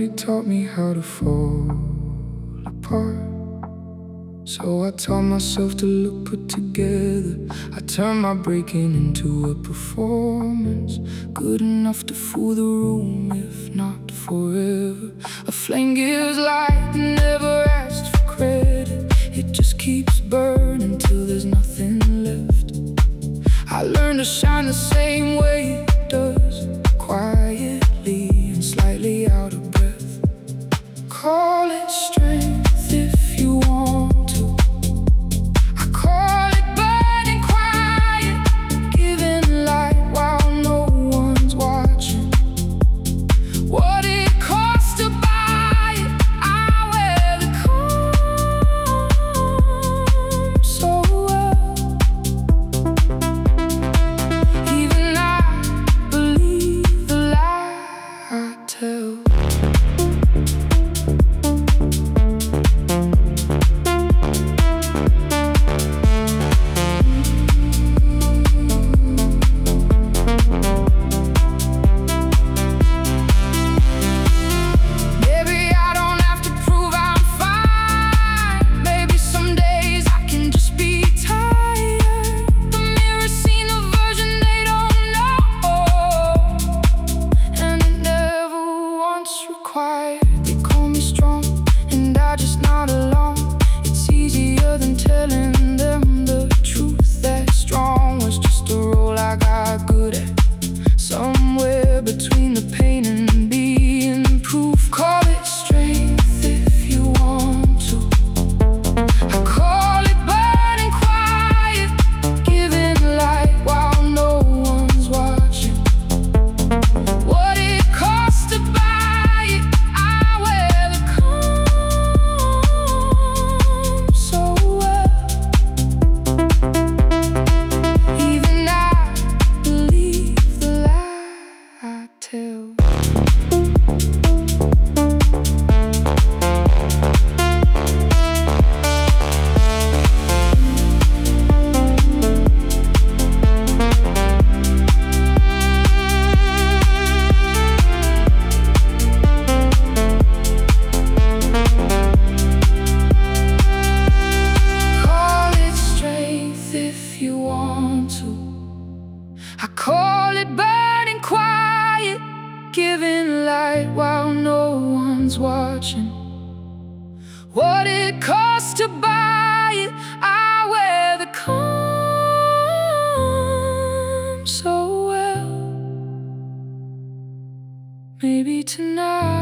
Somebody taught me how to fall apart. So I taught myself to look put together. I turned my breaking into a performance, good enough to fool the room, if not forever. A flame gives light, never asked for credit. It just keeps burning till there's nothing left. I learned to shine the same way it does, quietly and slightly out of breath. Call it strength if you want to. I call it burning quiet, giving light while no one's watching. What it costs to buy it, I wear the calm so well. Even I believe the lie I tell. They call me strong, and I just nod along. It's easier than telling them the truth. That strong was just a role I got good at, somewhere between the pain and being proof. Call it strength if you want to. I call it burning quiet, giving light while no one's watching. What it costs to buy it, I call it burning quiet, giving light while no one's watching. What it costs to buy it, I wear the calm so well. Maybe tonight